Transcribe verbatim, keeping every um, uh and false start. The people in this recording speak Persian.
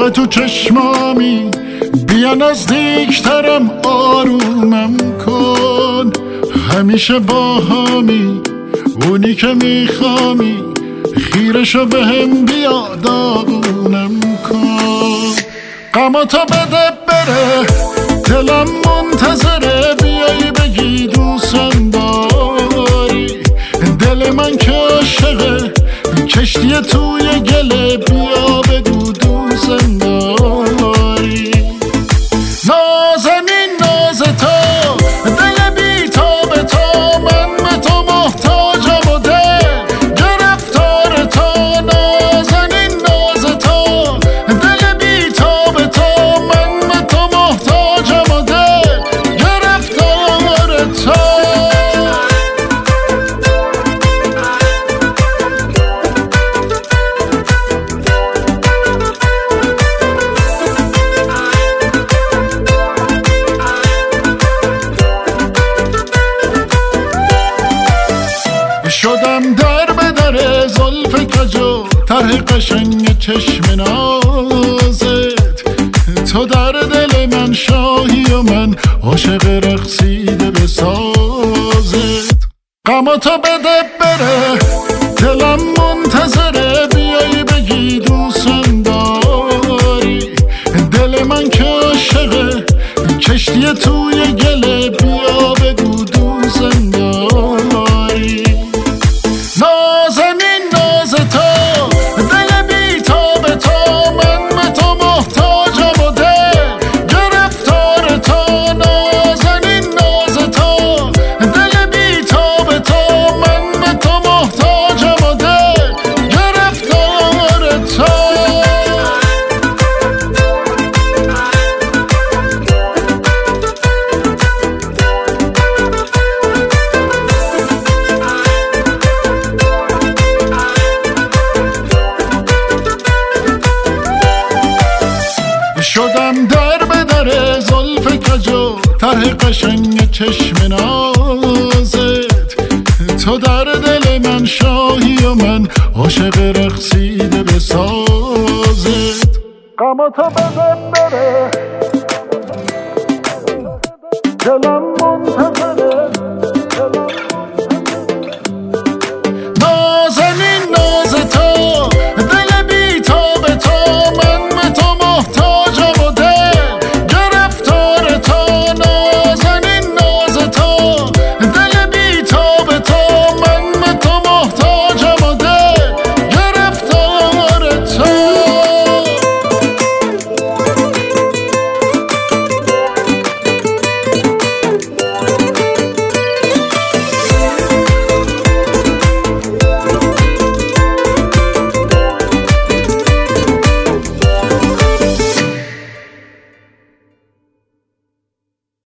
آب تو چشمامی، بیا نزدیکترم آرومم کن. همیشه با همی اونی که میخوامی، خیرشو به هم بیا داغونم کن. غماتو بده بره دلم منتظره، بیایی بگی دوستم داری. دل من که عاشقه کشتی توی گله، بیا بگو دوستم داری. نازنین ناز تو دل بی تاب تو، من به تو محتاجم و دل گرفتار تو. نازنین ناز تو دل بی تاب تو، من به تو محتاجم و دل گرفتار تو. شدم در به در زلف کجو، طرح قشنگ چشم نازت. تو در دل من شاهی و من عاشق رقصیده به سازت. غماتو بده بره دلم منتظره، بیایی بگی دوستم داری. دل من که عاشقه کشتی توی گله، بیا بگو دوستم داری. نازنین ناز تو دل بی تاب تو، من به تو محتاجم و دل گرفتار تو. نازنین ناز تو دل بی تاب تو، من به تو محتاجم و دل گرفتار تو. شدم در به در زلف کجو، طرح قشنگ چشم نازت. تو در دل من شاهی و من عاشق رقصیده به سازت. غماتو بده بره